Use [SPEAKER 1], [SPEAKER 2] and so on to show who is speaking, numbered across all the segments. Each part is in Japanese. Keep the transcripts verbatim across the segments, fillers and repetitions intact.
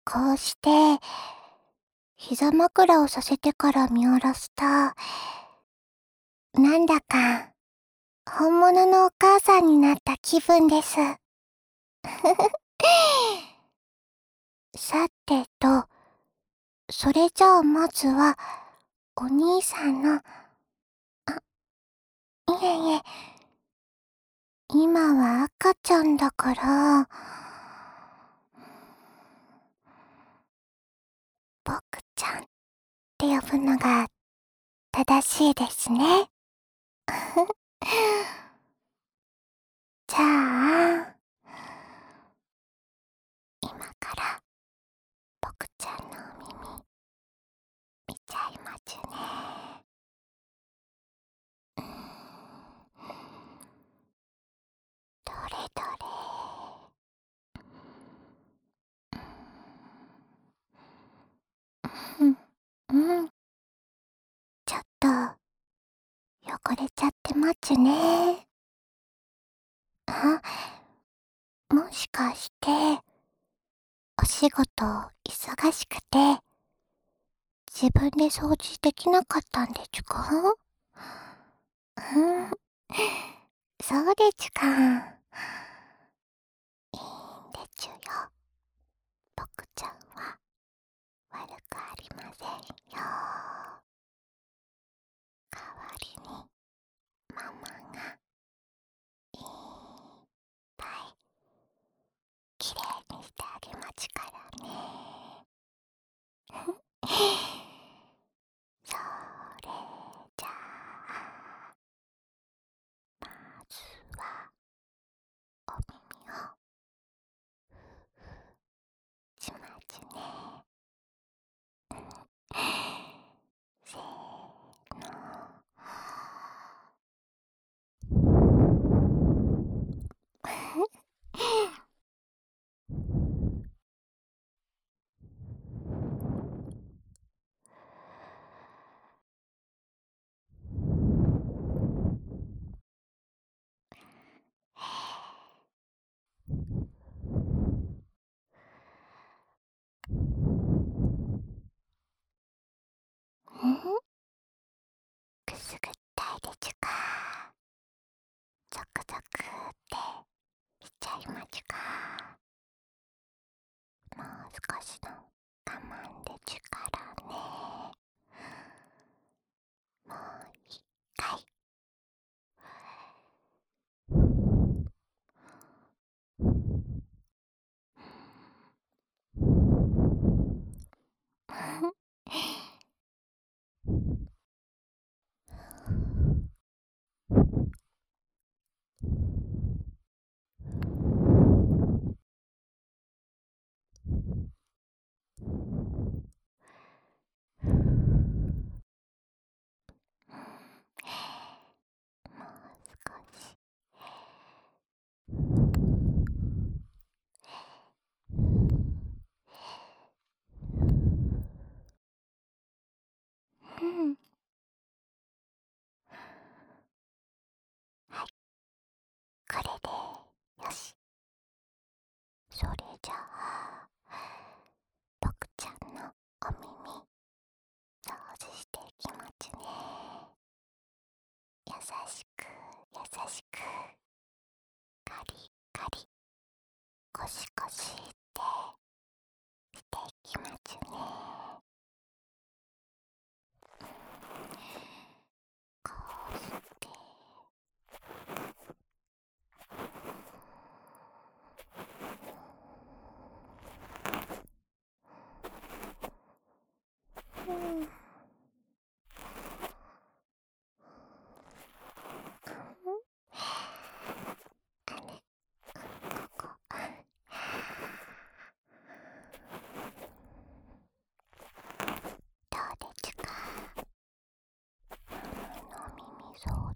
[SPEAKER 1] こうして、膝枕をさせてから見下ろすと、なんだか、本物のお母さんになった気分です。さてと、それじゃあまずは、お兄さんの、あ、いえいえ、今は赤ちゃんだから、僕ちゃんって呼ぶのが正しいですね。じゃあ、今から僕ちゃんのお耳見ちゃいますね。どれどれ。うん、うん、ちょっと汚れちゃってますね。あ、もしかして、お仕事忙しくて、自分で掃除できなかったんですか？うん、そうですか。いいんですよ。僕ちゃんは悪くありませんよ。代わりにママがいっぱいきれいにしてあげますからね。それじゃあ、まずはお耳をしますね。せーの。ん？くすぐったいですか？ゾクゾクってしちゃいますか？もう少しの我慢ですからね。もう一回。もう少し。うん。はい、これでよし。それじゃあ、僕ちゃんのお耳掃除していきますね。優しく優しく、カリカリ、ゴシゴシってしていきますね。こうしてうん、あれ、ここ、どうですか？ママの耳掃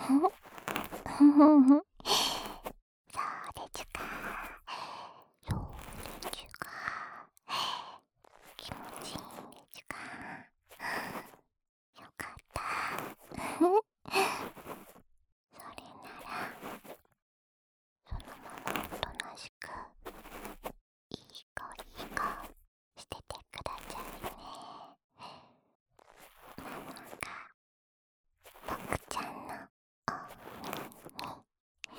[SPEAKER 1] ふふふ。そうでちゅか。そうでちゅか。気持ちいいんでちゅか。よかった。それなら、そのままおとなしく、いい子いい子しててくださいね。ママが僕ちゃんのお耳に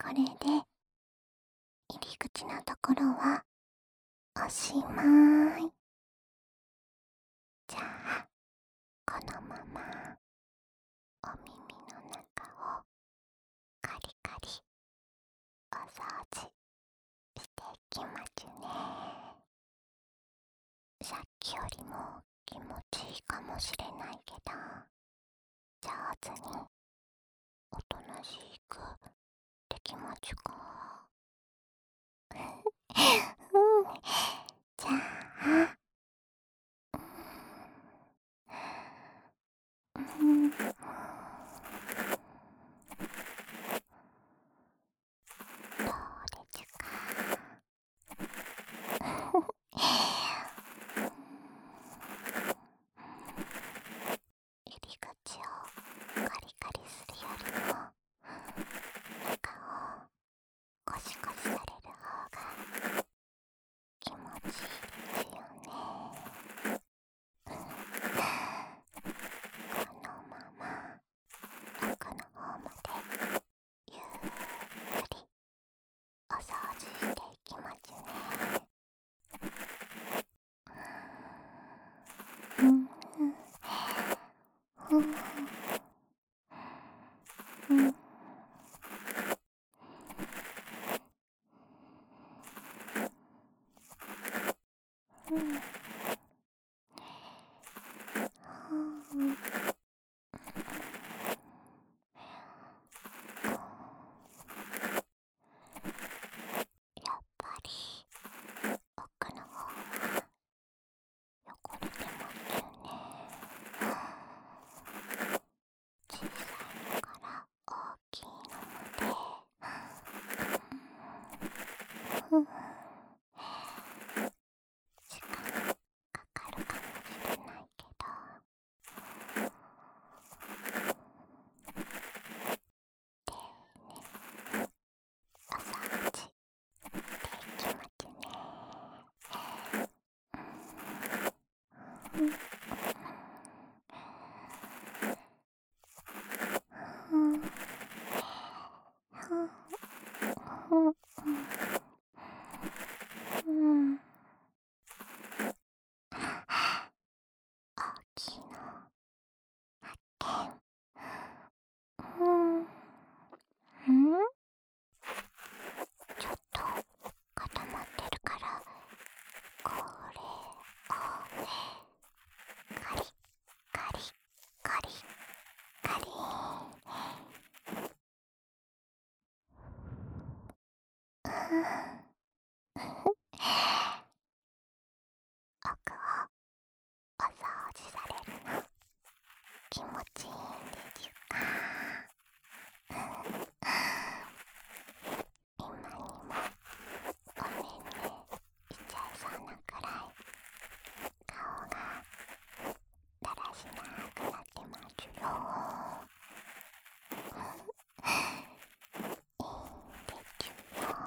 [SPEAKER 1] これで入り口のところはおしまい。じゃあこのままお耳の中をカリカリお掃除していきますね。さっきよりも気持ちいいかもしれないけど、上手におとなしくできますか？うん、じゃあ、うん、どうですか？入り口をカリカリするよりも中をゴシゴシされる方が気持ちいいですよね。このまま奥の方までゆっくりお掃除していきますね。うんうんうんうんうんやっぱり奥の方は汚れてますよね。小さいのから大きいのまで、うん、時間かかるかもしれないけど、お掃除できますね。うんうんうんうん大きいの発見。うんうんちょっと固まってるから、これをカリカリカリカリ奥をお掃除されるの気持ちいいんですか？今にもおねんねしちゃいそうなくらい顔がだらしなくなってますよ。いいんですよ。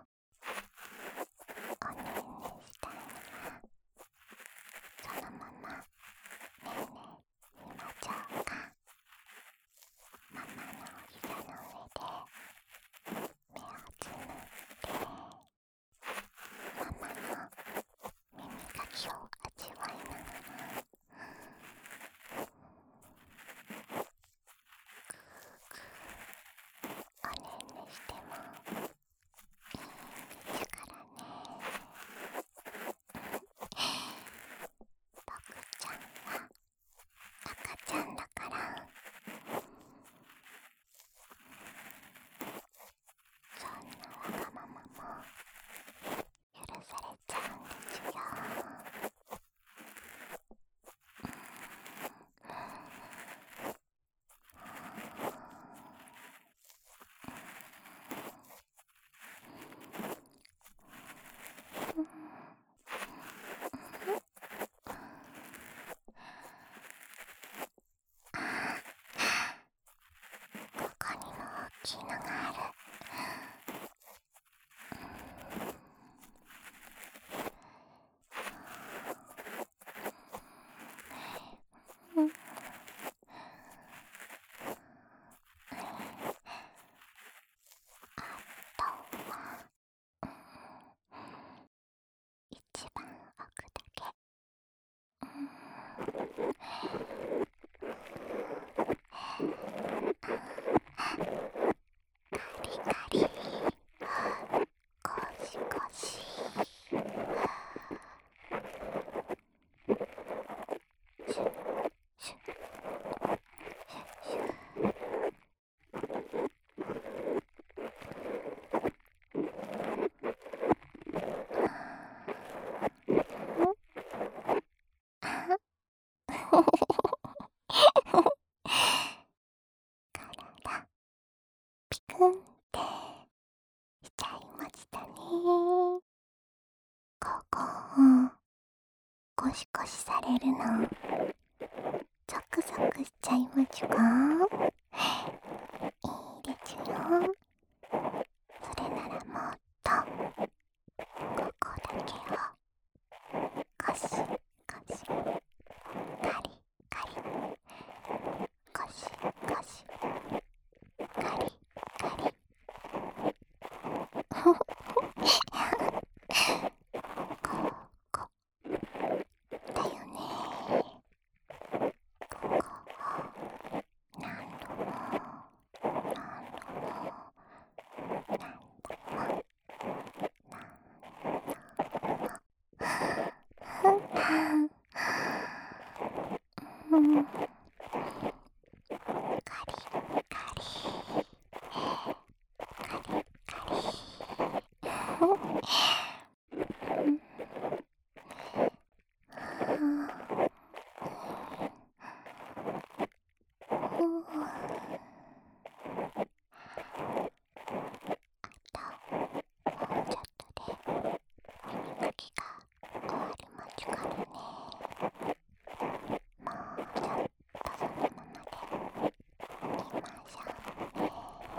[SPEAKER 1] おねんねしたいならそのままねんねしましょうか。ママのお膝の上で目をつむってママの耳かきを味わいながらおねんねしてもいいんですからね。僕ちゃんは赤ちゃんだから、そんなわがままも許されちゃうんですよ。ここにも大きいのがある。うんあっゴシゴシされるのゾクゾクしちゃいまちゅか？いいでちゅよ。それならもっとここだけをゴシゴシカリカリゴシゴシカリカリここだよね。ここを何度も何度も何度もうん、カリカリカリカリもうちょっとで耳かきが終わりまちゅからね。もうちょっとそのままでいましょうね。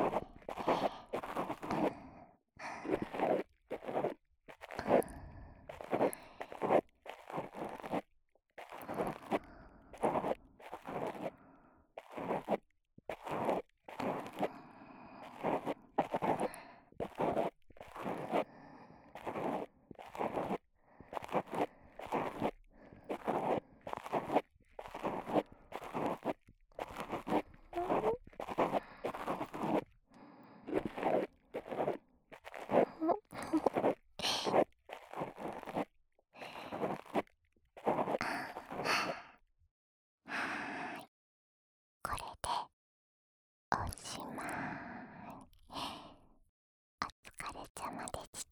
[SPEAKER 1] これでおしまい。お疲れちゃまでした。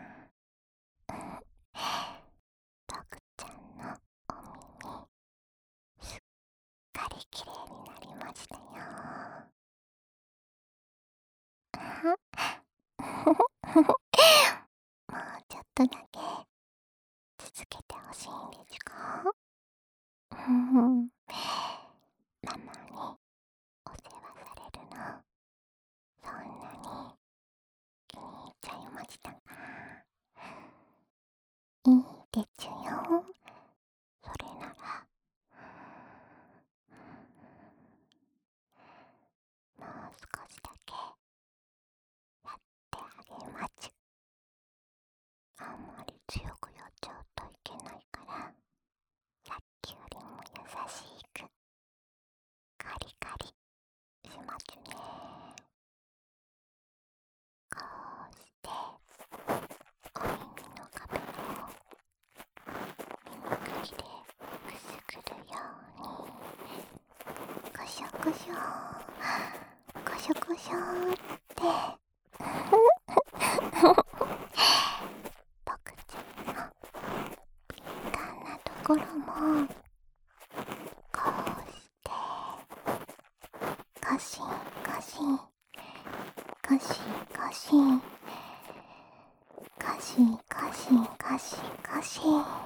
[SPEAKER 1] ドクちゃんのお耳すっかりきれいになりましたよ。もうちょっとだけ続けてほしいんですか？うん、ママにお世話されるのそんなに気に入っちゃいましたか？いいでちゅよ。それならもう少しだけやってあげまちゅ。あんまり強くやっちゃうといけないからさっきよりも優しくカリカリしまちゅね。こうしてお耳の壁を耳かきでくすぐるようにゴショゴショゴショゴショって僕ちゃんの敏感なところもこうしてゴシゴシゴシゴシゴシゴシゴシゴシ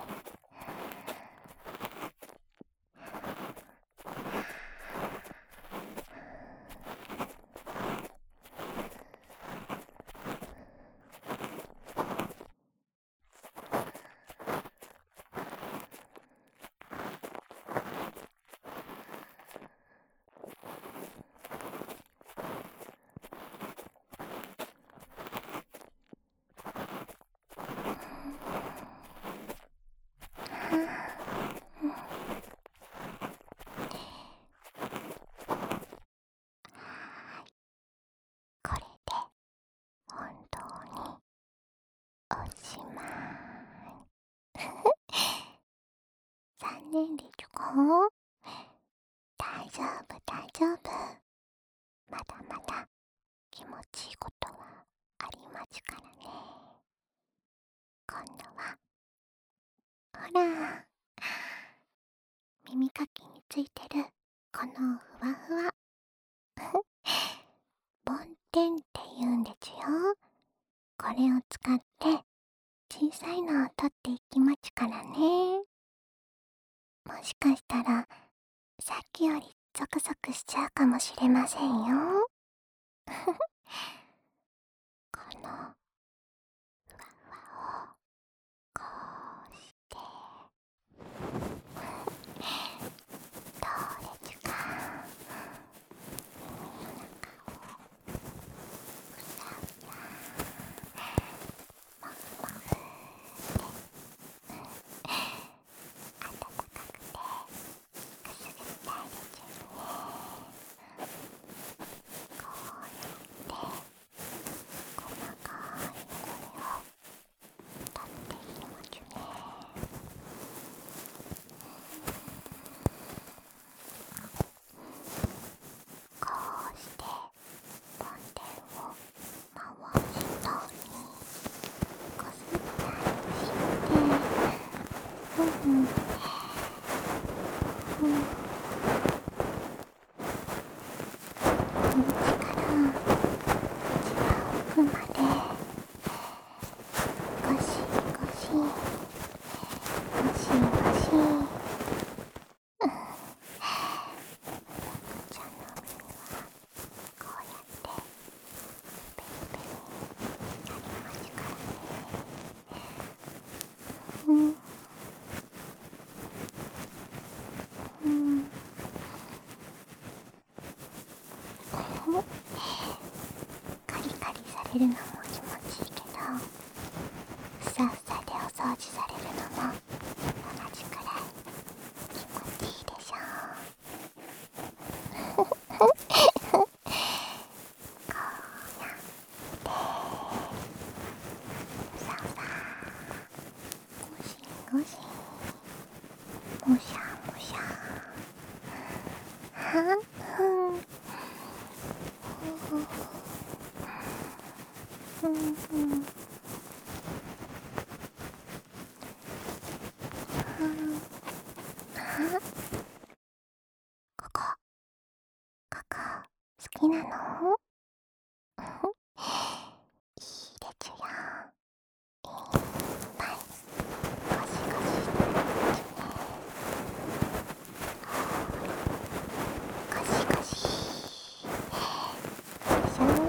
[SPEAKER 1] これで本当におしまい。残念でちゅか？大丈夫大丈夫。まだまだ気持ちいいことはありまちゅからね。今度はほら耳かきについてるこのふわふわ梵天って言うんでちゅよ。これを使って小さいのを取っていきまちゅからね。 もしかしたらさっきよりゾクゾクしちゃうかもしれませんよ。このふわふわをこうしてどうですか？耳の中をふさふさもふもふってあたたかくてくすぐったいですよね。こうやって細かい汚れを取っていきますね。こうして梵天を回したりこすったりしてうんうんうんこの力一番奥までゴシゴシゴシゴシうん猫ちゃんの耳はこうやってペリペリになりますからね。うんうんカリカリされるのも気持ちいいけどふさふさでお掃除されるのも同じくらい気持ちいいでしょう。こうやってふさふさゴシゴシむしゃむしゃはんふんふんふんふんふんあここここ好きなの？いいですよ。いっぱいゴシゴシしてあげるね。ゴシゴシシャンシャン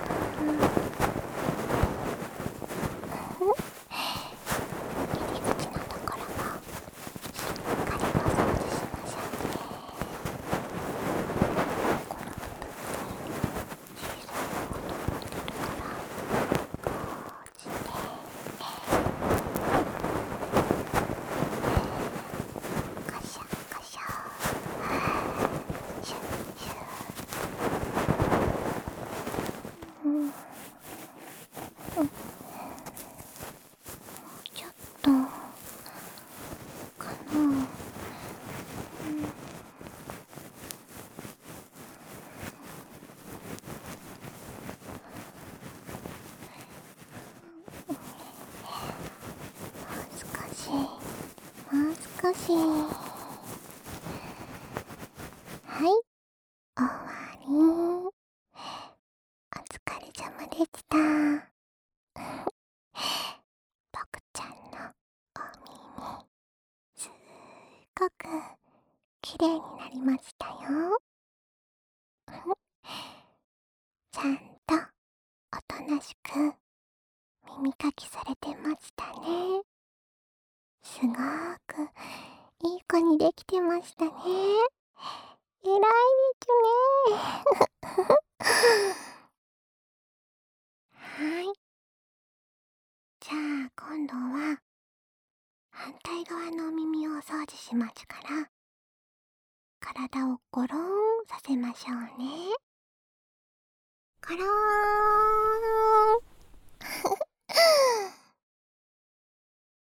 [SPEAKER 1] 入り口のところもしっかりお掃除しましょうね。この部分に小さいのが溜まってるからこうしてカシャカシャシュッシュッうんうんちょっとかな。うんもう少しもう少しはい終わり。お疲れ様でした。僕ちゃんのお耳すっごくきれいになりましたよ。ちゃんとおとなしく耳かきされてましたね。すごーくいい子にできてましたね。えらいですね。はい。じゃあ今度は反対側のお耳をお掃除しますから、体をゴローンさせましょうね。ゴローン。